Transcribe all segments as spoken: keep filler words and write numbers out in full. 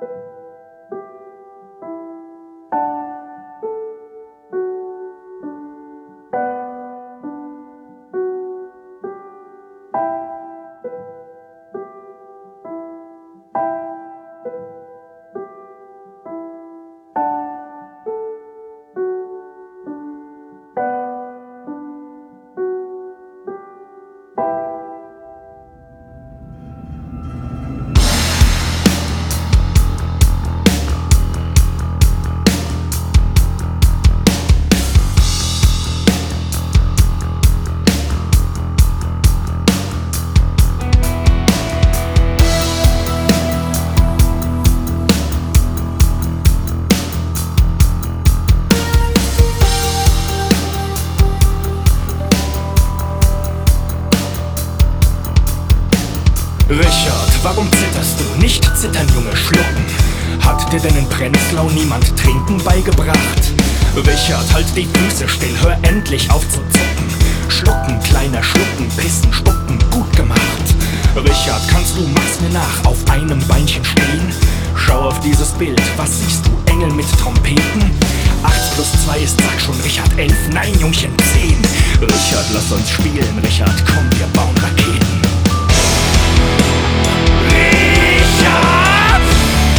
Richard, warum zitterst du? Nicht zittern, Junge, schlucken. Hat dir denn in Prenzlau niemand Trinken beigebracht? Richard, halt die Füße still, hör endlich auf zu zucken. Schlucken, kleiner, schlucken, pissen, spucken, gut gemacht. Richard, kannst du, mach's mir nach, auf einem Beinchen stehen? Schau auf dieses Bild, was siehst du, Engel mit Trompeten? Acht plus zwei ist, sag schon, Richard, elf, nein, Jungchen, zehn. Richard, lass uns spielen, Richard, komm, wir bauen Raketen. Richard!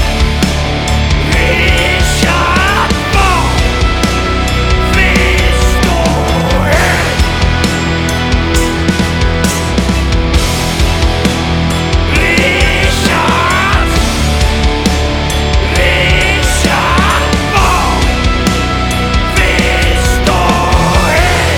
Richard! Wo willst du hin? Richard! Richard! Wo willst du hin?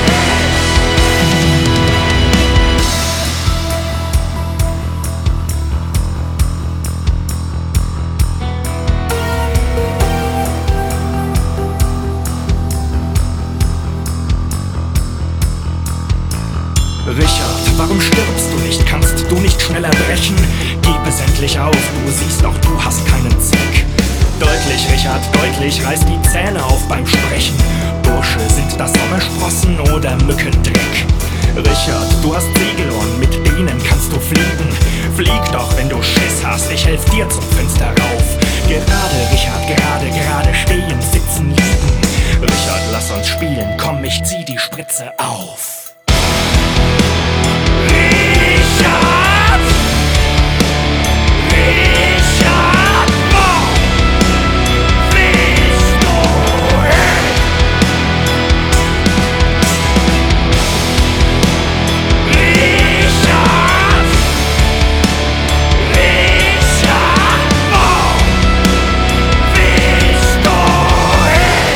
Richard, warum stirbst du nicht? Kannst du nicht schneller brechen? Gib es endlich auf, du siehst doch, du hast keinen Zweck. Deutlich, Richard, deutlich, reiß die Zähne auf beim Sprechen. Bursche, sind das Sommersprossen oder Mückendreck? Richard, du hast Segelohren, mit denen kannst du fliegen. Flieg doch, wenn du Schiss hast, ich helf dir zum Fenster rauf. Gerade, Richard, gerade, gerade stehen, sitzen, liegen. Richard, lass uns spielen, komm, ich zieh die Spritze auf. Richard! Richard! Wo willst du hin? Richard! Richard! Wo willst du hin?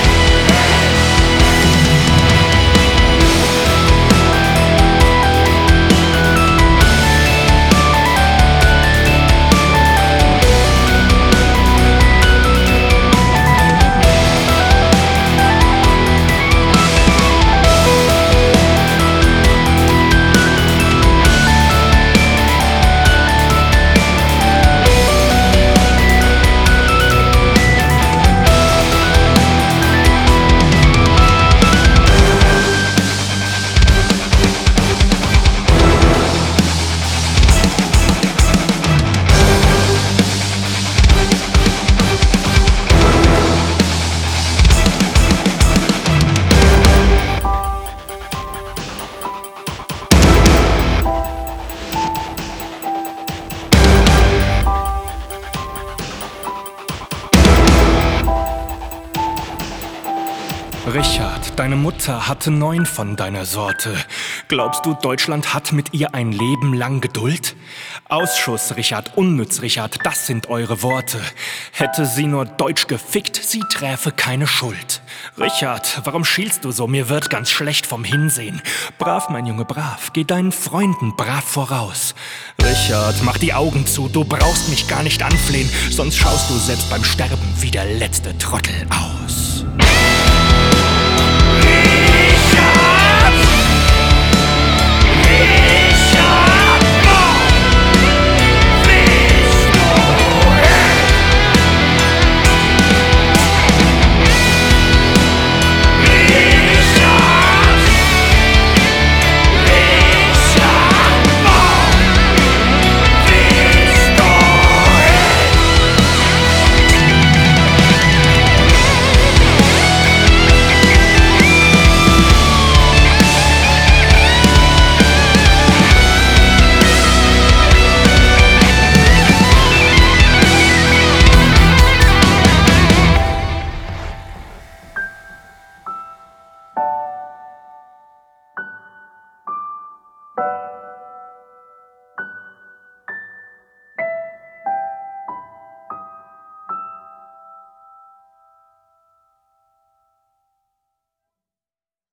Richard, deine Mutter hatte neun von deiner Sorte. Glaubst du, Deutschland hat mit ihr ein Leben lang Geduld? Ausschuss, Richard, unnütz, Richard, das sind eure Worte. Hätte sie nur Deutsch gefickt, sie träfe keine Schuld. Richard, warum schielst du so? Mir wird ganz schlecht vom Hinsehen. Brav, mein Junge, brav, geh deinen Freunden brav voraus. Richard, mach die Augen zu, du brauchst mich gar nicht anflehen, sonst schaust du selbst beim Sterben wie der letzte Trottel aus.